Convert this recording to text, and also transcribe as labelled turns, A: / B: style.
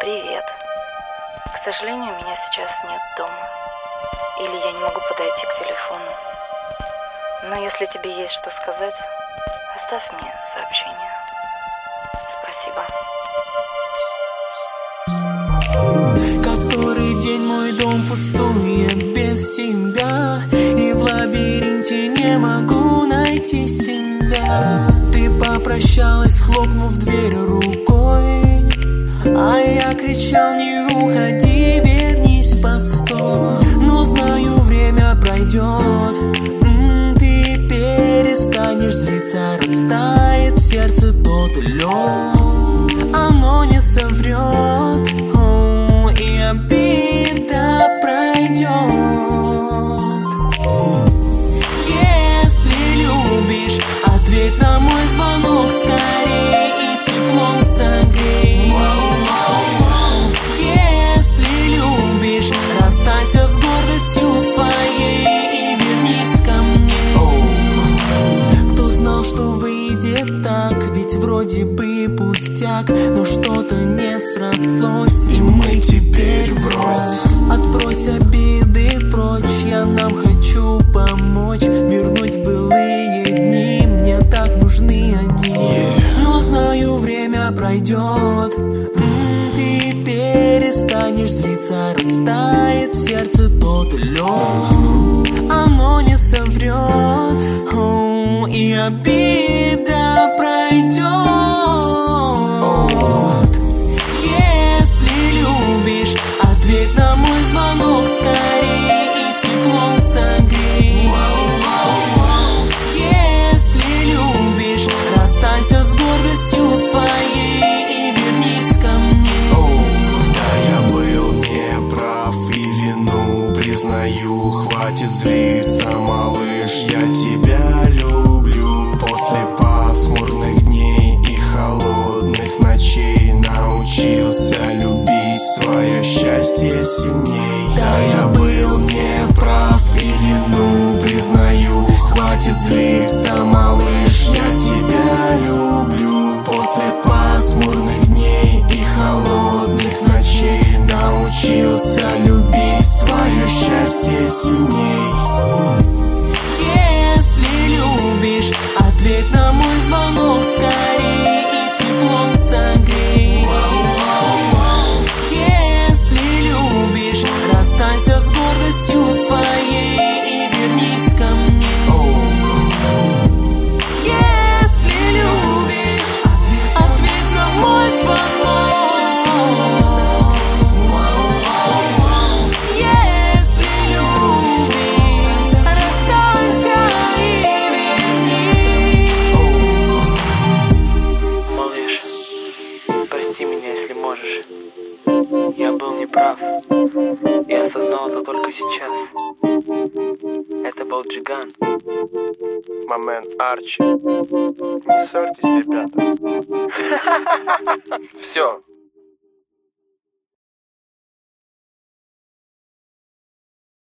A: Привет. К сожалению, меня сейчас нет дома. Или я не могу подойти к телефону. Но если тебе есть что сказать, оставь мне сообщение. Спасибо.
B: Который день мой дом пустует без тебя, и в лабиринте не могу найти себя. Ты попрощалась, хлопнув дверь рукой, а я кричал: не уходи, вернись, постой. Но знаю, время пройдет, ты перестанешь злиться, растает в сердце тот лед. Оно не соврет, и обида пройдет. Если любишь, ответь на мой звонок скорей и теплом согрей. Если любишь, расстайся с гордостью своей и вернись ко мне. Кто знал, что выйдет так, ведь вроде бы пустяк, но что-то не срослось, и мы теперь врозь. Отбрось обиды прочь, я нам хочу помочь вернуть былые дни, мне так нужны они. Но знаю, время пройдет, ты перестанешь злиться, растает в сердце тот лед. Оно не соврет, и обида пройдет. Если любишь, ответь на мой звонок скорей и теплом согрей. Если любишь, расстайся с гордостью своей и вернись ко мне.
C: Да, я был неправ и вину признаю. Хватит злиться, малыш, я тебя люблю. После пасмурных дней и холодных ночей научился любить свое счастье сильней. Да, я был неправ и вину признаю. Хватит злиться, малыш, я тебя люблю. После пасмурных дней и холодных ночей научился любить свое счастье сильней.
B: Если любишь, ответь на мой звонок скорей и теплом согрей. Если любишь, расстайся с гордостью своей и вернись ко мне. Если любишь, ответь на мой звонок. Если любишь, расстайся и вернись.
D: Малыш, прости меня, если можешь. Я был неправ и осознал это только сейчас. Это был Джиган.
C: Момент Арчи. Не ссорьтесь, ребята.
D: Все,